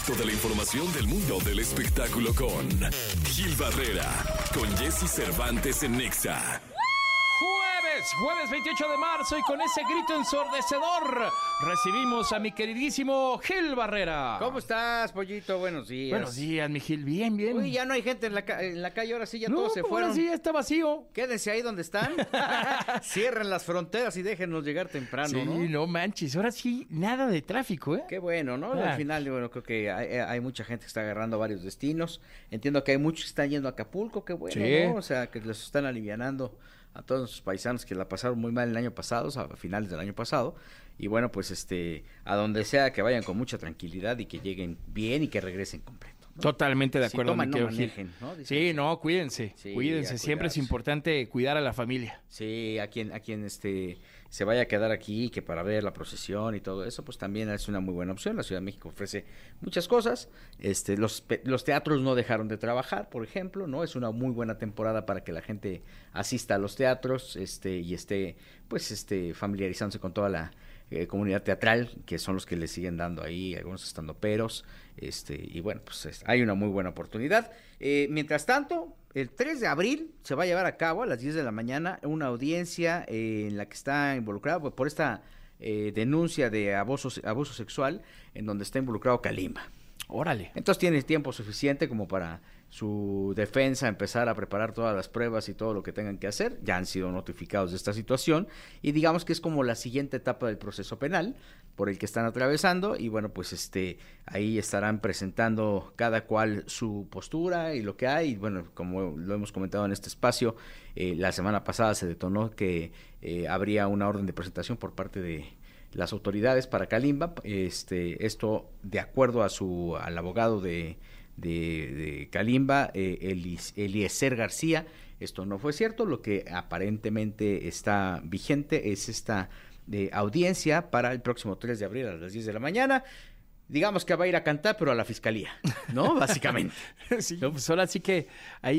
Toda la información del mundo del espectáculo con Gil Barrera, con Jesse Cervantes en Nexa. Jueves 28 de marzo, y con ese grito ensordecedor recibimos a mi queridísimo Gil Barrera. ¿Cómo estás, Pollito? Buenos días. Buenos días, mi Gil. Bien. Uy, ya no hay gente en la calle, ahora sí ya todos se fueron. Ahora sí ya está vacío. Quédense ahí donde están. Cierren las fronteras y déjenos llegar temprano, Sí, ¿no? no manches. Ahora sí, nada de tráfico, ¿eh? Qué bueno, ¿no? Al final, bueno, creo que hay mucha gente que está agarrando varios destinos. Entiendo que hay muchos que están yendo a Acapulco, qué bueno, Sí. ¿no? O sea, que los están alivianando a todos nuestros paisanos que la pasaron muy mal el año pasado, a finales del año pasado. Y bueno, pues a donde sea que vayan con mucha tranquilidad y que lleguen bien y que regresen completo, ¿no? Totalmente de Si acuerdo, toman, mi no querido Gil. manejen, ¿no? Dicen. Sí, no, cuídense. Sí, Cuídense. a Siempre es cuidarse. importante cuidar a la familia. Sí, a quien se vaya a quedar aquí, que para ver la procesión y todo eso, pues también es una muy buena opción. La Ciudad de México ofrece muchas cosas. Los teatros no dejaron de trabajar, por ejemplo, ¿no? Es una muy buena temporada para que la gente asista a los teatros, y esté, pues, familiarizándose con toda la comunidad teatral, que son los que le siguen dando ahí algunos estandoperos, y bueno, pues hay una muy buena oportunidad. Mientras tanto, el 3 de abril se va a llevar a cabo a las 10 de la mañana una audiencia en la que está involucrada por esta denuncia de abuso sexual, en donde está involucrado Kalimba. Órale. Entonces tiene tiempo suficiente como para su defensa empezar a preparar todas las pruebas y todo lo que tengan que hacer. Ya han sido notificados de esta situación y digamos que es como la siguiente etapa del proceso penal por el que están atravesando, y bueno, pues ahí estarán presentando cada cual su postura y lo que hay. Y bueno, como lo hemos comentado en este espacio, la semana pasada se detonó que habría una orden de presentación por parte de las autoridades para Kalimba. Esto de acuerdo al abogado de Kalimba, Eliezer García. Esto no fue cierto. Lo que aparentemente está vigente es esta audiencia para el próximo 3 de abril a las 10 de la mañana. Digamos que va a ir a cantar, pero a la fiscalía, ¿no? Básicamente. Sí, no, pues ahora sí que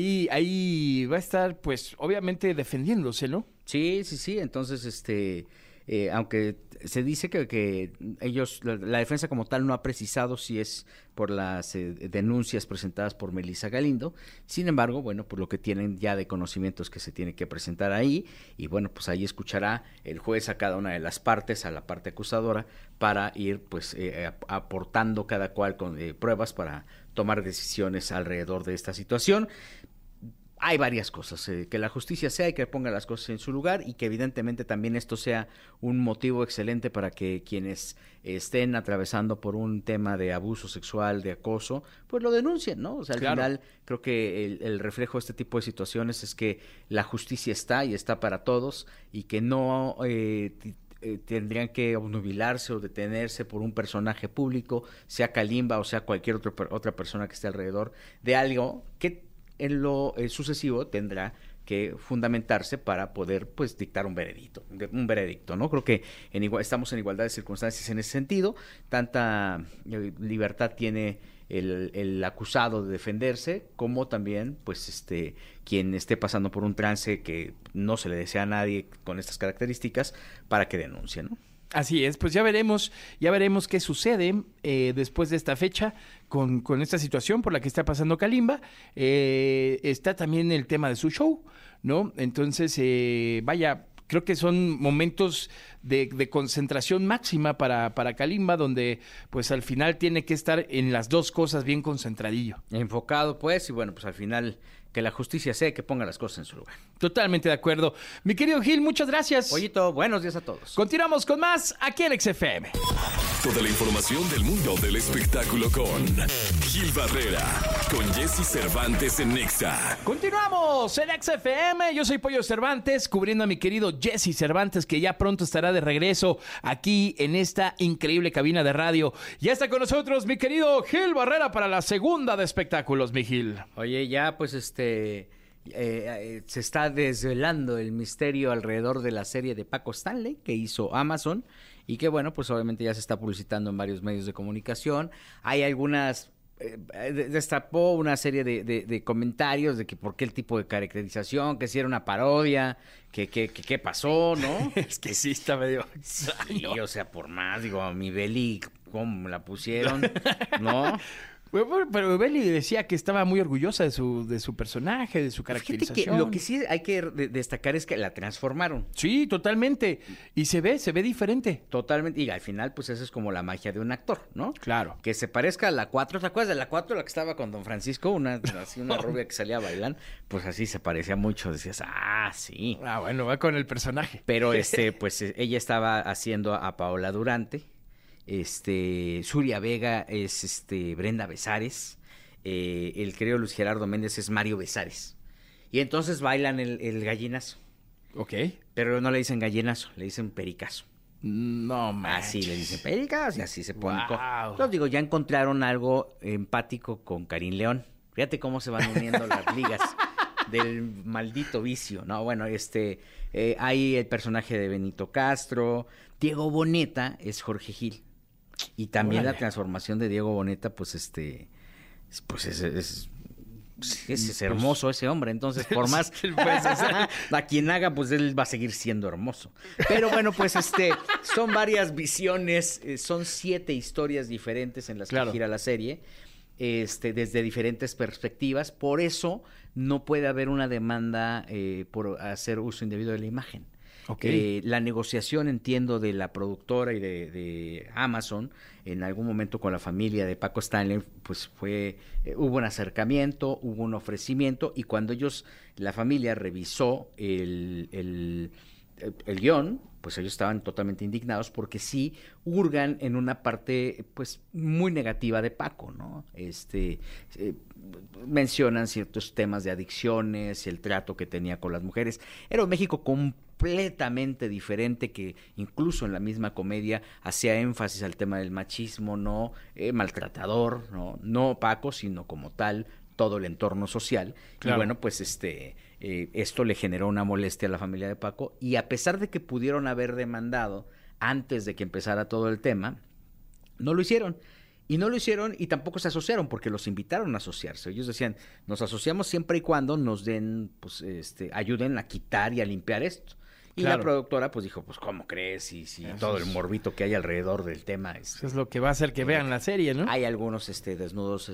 ahí va a estar, pues, obviamente defendiéndose, ¿no? Sí. Entonces, aunque se dice que ellos, la defensa como tal no ha precisado si es por las denuncias presentadas por Melissa Galindo. Sin embargo, bueno, por lo que tienen ya de conocimientos que se tiene que presentar ahí, y bueno, pues ahí escuchará el juez a cada una de las partes, a la parte acusadora, para ir pues aportando cada cual con pruebas para tomar decisiones alrededor de esta situación. Hay varias cosas, que la justicia sea y que ponga las cosas en su lugar, y que evidentemente también esto sea un motivo excelente para que quienes estén atravesando por un tema de abuso sexual, de acoso, pues lo denuncien, ¿no? O sea, al Claro. final creo que el reflejo de este tipo de situaciones es que la justicia está y está para todos, y que no tendrían que obnubilarse o detenerse por un personaje público, sea Kalimba o sea cualquier otra persona que esté alrededor de algo que en lo sucesivo tendrá que fundamentarse para poder pues dictar un veredicto, ¿no? Creo que estamos en igualdad de circunstancias en ese sentido. Tanta libertad tiene el acusado de defenderse, como también pues quien esté pasando por un trance que no se le desea a nadie con estas características, para que denuncie, ¿no? Así es, pues ya veremos qué sucede después de esta fecha con esta situación por la que está pasando Kalimba. Está también el tema de su show, ¿no? Entonces, vaya, creo que son momentos de concentración máxima para Kalimba, donde pues al final tiene que estar en las dos cosas bien concentradillo. Enfocado pues, y bueno, pues al final que la justicia sea, que ponga las cosas en su lugar. Totalmente de acuerdo. Mi querido Gil, muchas gracias. Pollito, buenos días a todos. Continuamos con más aquí en XFM. Toda la información del mundo del espectáculo con Gil Barrera, con Jesse Cervantes en Nexa. Continuamos en XFM. Yo soy Pollo Cervantes, cubriendo a mi querido Jesse Cervantes, que ya pronto estará de regreso aquí en esta increíble cabina de radio. Ya está con nosotros mi querido Gil Barrera para la segunda de espectáculos, mi Gil. Oye, ya pues se está desvelando el misterio alrededor de la serie de Paco Stanley que hizo Amazon, y que bueno, pues obviamente ya se está publicitando en varios medios de comunicación. Hay algunas destapó una serie de comentarios de que por qué el tipo de caracterización, que si era una parodia, que qué pasó, ¿no? Es que sí está medio Sí, o sea, por más, digo, a mi Beli, ¿cómo la pusieron? ¿No? Pero Beli decía que estaba muy orgullosa de su personaje, de su Fíjate caracterización. que lo que sí hay que destacar es que la transformaron. Sí, totalmente. Y se ve diferente. Totalmente. Y al final, pues eso es como la magia de un actor, ¿no? Claro. Que se parezca a la 4. ¿Te acuerdas de la 4, la que estaba con Don Francisco? Una rubia que salía bailando. Pues así se parecía mucho. Decías, sí. Ah, bueno, va con el personaje. Pero pues ella estaba haciendo a Paola Durante. Zuria Vega es Brenda Besares. El querido Luis Gerardo Méndez es Mario Besares. Y entonces bailan el gallinazo. Ok. Pero no le dicen gallinazo, le dicen pericazo. No manches. Así le dicen pericazo y así se ponen. Wow. Entonces digo, ya encontraron algo empático con Karim León. Fíjate cómo se van uniendo las ligas del maldito vicio, ¿no? Bueno, hay el personaje de Benito Castro. Diego Boneta es Jorge Gil. Y también la transformación de Diego Boneta, pues pues es hermoso ese hombre. Entonces, por más a quien haga, pues él va a seguir siendo hermoso. Pero bueno, pues son varias visiones, son 7 historias diferentes en las que gira la serie, desde diferentes perspectivas. Por eso no puede haber una demanda por hacer uso indebido de la imagen. Okay. La negociación, entiendo, de la productora y de Amazon, en algún momento con la familia de Paco Stanley, pues hubo un acercamiento, hubo un ofrecimiento, y cuando la familia revisó el guión, pues ellos estaban totalmente indignados porque sí hurgan en una parte pues muy negativa de Paco, ¿no? Mencionan ciertos temas de adicciones y el trato que tenía con las mujeres. Era un México completamente diferente, que incluso en la misma comedia hacía énfasis al tema del machismo, ¿no? Maltratador, no Paco, sino como tal todo el entorno social. Claro. Y bueno, pues esto le generó una molestia a la familia de Paco, y a pesar de que pudieron haber demandado antes de que empezara todo el tema, no lo hicieron. Y no lo hicieron y tampoco se asociaron, porque los invitaron a asociarse. Ellos decían, nos asociamos siempre y cuando nos den, pues, ayuden a quitar y a limpiar esto. Y la productora, pues, dijo, pues, ¿cómo crees? Y todo el morbito que hay alrededor del tema. Eso es lo que va a hacer que vean la serie, ¿no? Hay algunos desnudos,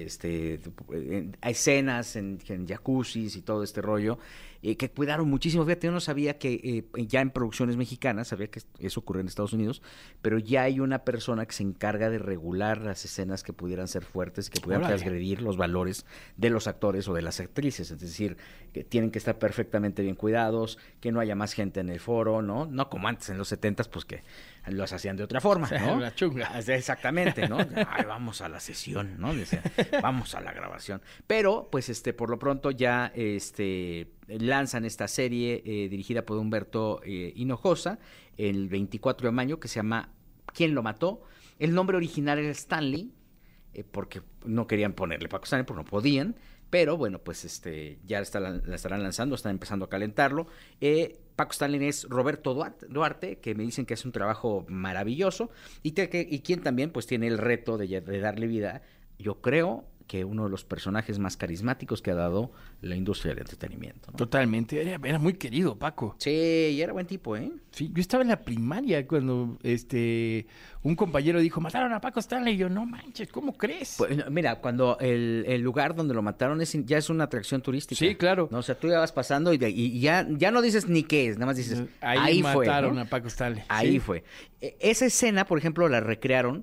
hay escenas en jacuzzis y todo este rollo, que cuidaron muchísimo. Fíjate, yo no sabía que ya en producciones mexicanas, sabía que eso ocurre en Estados Unidos, pero ya hay una persona que se encarga de regular las escenas que pudieran ser fuertes, que pudieran transgredir los valores de los actores o de las actrices. Es decir, que tienen que estar perfectamente bien cuidados, que no haya más gente en el foro, ¿no? No como antes en los 70s, pues que los hacían de otra forma, ¿no? La chunga. Exactamente, ¿no? Ay, vamos a la sesión, ¿no? Decía, vamos a la grabación. Pero, pues, por lo pronto ya, lanzan esta serie dirigida por Humberto Hinojosa el 24 de mayo, que se llama ¿Quién lo mató? El nombre original era Stanley, porque no querían ponerle Paco Stanley, porque no podían. Pero bueno, pues ya la estarán lanzando, están empezando a calentarlo. Paco Stanley es Roberto Duarte, que me dicen que es un trabajo maravilloso, y quien también pues tiene el reto de darle vida, yo creo, que uno de los personajes más carismáticos que ha dado la industria del entretenimiento, ¿no? Totalmente, era muy querido Paco. Sí, y era buen tipo, ¿eh? Sí, yo estaba en la primaria cuando un compañero dijo, mataron a Paco Stanley, y yo, no manches, ¿cómo crees? Pues, mira, cuando el lugar donde lo mataron ya es una atracción turística. Sí, claro. ¿No? O sea, tú ya vas pasando y ya no dices ni qué es, nada más dices, ahí fue, mataron, ¿no? a Paco Stanley. Ahí fue. Esa escena, por ejemplo, la recrearon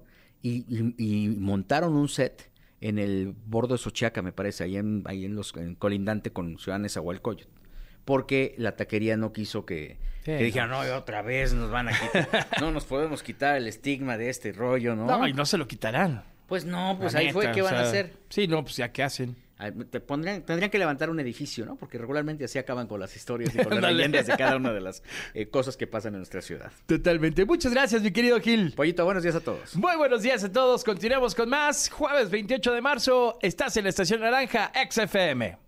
y montaron un set en el bordo de Xochiaca, me parece, ahí en colindante con Ciudad Nezahualcóyotl, porque la taquería no quiso que dijeran, no, otra vez nos van a quitar, no nos podemos quitar el estigma de este rollo, ¿no? No, y no se lo quitarán. Pues no, pues ahí fue, ¿qué van a hacer? Sí, no, pues ya, ¿qué hacen? Tendrían que levantar un edificio, ¿no? Porque regularmente así acaban con las historias y con las leyendas de cada una de las cosas que pasan en nuestra ciudad. Totalmente. Muchas gracias, mi querido Gil. Pollito, buenos días a todos. Muy buenos días a todos. Continuamos con más. Jueves 28 de marzo. Estás en la Estación Naranja, XFM.